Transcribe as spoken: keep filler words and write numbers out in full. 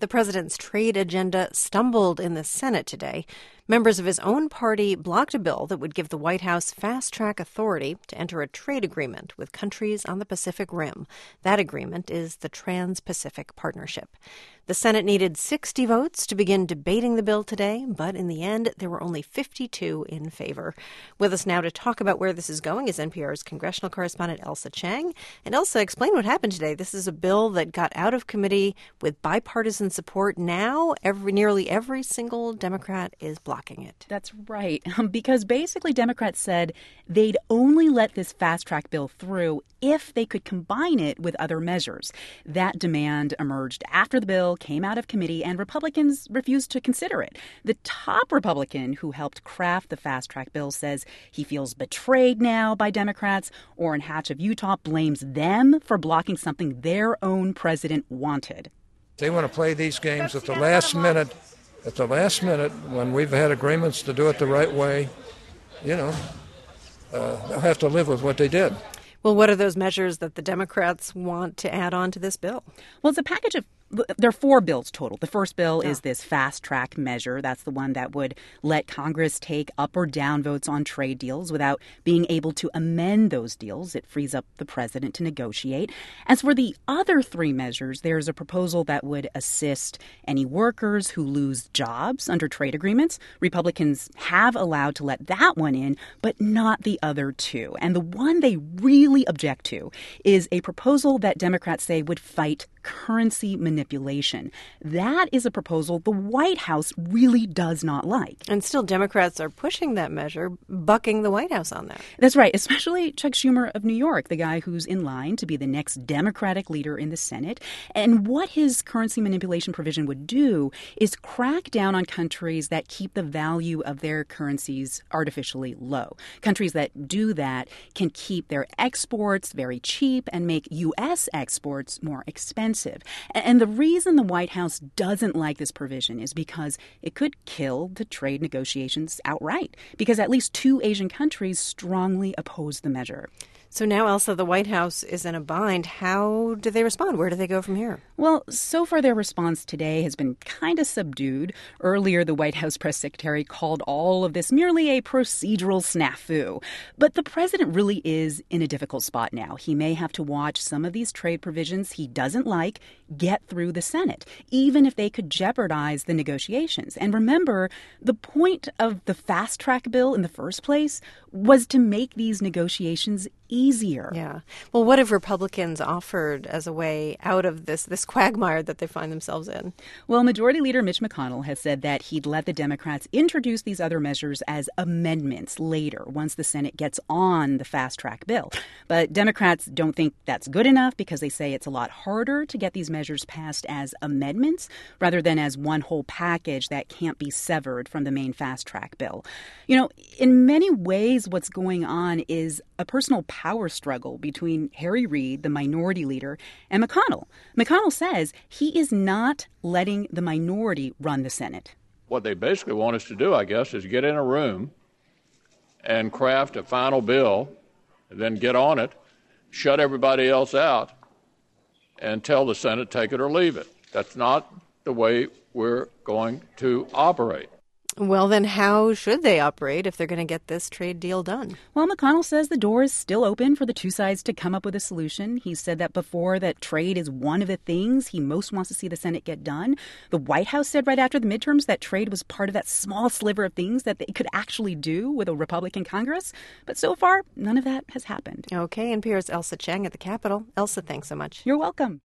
The president's trade agenda stumbled in the Senate today. Members of his own party blocked a bill that would give the White House fast-track authority to enter a trade agreement with countries on the Pacific Rim. That agreement is the Trans-Pacific Partnership. The Senate needed sixty votes to begin debating the bill today, but in the end, there were only fifty-two in favor. With us now to talk about where this is going is N P R's congressional correspondent Ailsa Chang. And Ailsa, explain what happened today. This is a bill that got out of committee with bipartisan support. Now, every nearly every single Democrat is blocking it. That's right, because basically Democrats said they'd only let this fast-track bill through if they could combine it with other measures. That demand emerged after the bill came out of committee, and Republicans refused to consider it. The top Republican who helped craft the fast-track bill says he feels betrayed now by Democrats. Orrin Hatch of Utah blames them for blocking something their own president wanted. They want to play these games at the last minute, at the last minute when we've had agreements to do it the right way. You know, uh, they'll have to live with what they did. Well, what are those measures that the Democrats want to add on to this bill? Well, it's a package of There are four bills total. The first bill is this fast-track measure. That's the one that would let Congress take up or down votes on trade deals without being able to amend those deals. It frees up the president to negotiate. As for the other three measures, there's a proposal that would assist any workers who lose jobs under trade agreements. Republicans have allowed to let that one in, but not the other two. And the one they really object to is a proposal that Democrats say would fight currency manipulation. That is a proposal the White House really does not like. And still, Democrats are pushing that measure, bucking the White House on that. That's right, especially Chuck Schumer of New York, the guy who's in line to be the next Democratic leader in the Senate. And what his currency manipulation provision would do is crack down on countries that keep the value of their currencies artificially low. Countries that do that can keep their exports very cheap and make U S exports more expensive. And the reason the White House doesn't like this provision is because it could kill the trade negotiations outright, because at least two Asian countries strongly oppose the measure. So now, Ailsa, the White House is in a bind. How do they respond? Where do they go from here? Well, so far their response today has been kind of subdued. Earlier, the White House press secretary called all of this merely a procedural snafu. But the president really is in a difficult spot now. He may have to watch some of these trade provisions he doesn't like get through the Senate, even if they could jeopardize the negotiations. And remember, the point of the fast-track bill in the first place was to make these negotiations easier. Yeah. Well, what have Republicans offered as a way out of this this quagmire that they find themselves in? Well, Majority Leader Mitch McConnell has said that he'd let the Democrats introduce these other measures as amendments later, once the Senate gets on the fast-track bill. But Democrats don't think that's good enough because they say it's a lot harder to get these measures passed as amendments rather than as one whole package that can't be severed from the main fast-track bill. You know, in many ways, what's going on is a personal power struggle between Harry Reid, the minority leader, and McConnell. McConnell says he is not letting the minority run the Senate. What they basically want us to do, I guess, is get in a room and craft a final bill, and then get on it, shut everybody else out, and tell the Senate, take it or leave it. That's not the way we're going to operate. Well, then how should they operate if they're going to get this trade deal done? Well, McConnell says the door is still open for the two sides to come up with a solution. He said that before, that trade is one of the things he most wants to see the Senate get done. The White House said right after the midterms that trade was part of that small sliver of things that they could actually do with a Republican Congress. But so far, none of that has happened. Okay, N P R's Ailsa Chang at the Capitol. Ailsa, thanks so much. You're welcome.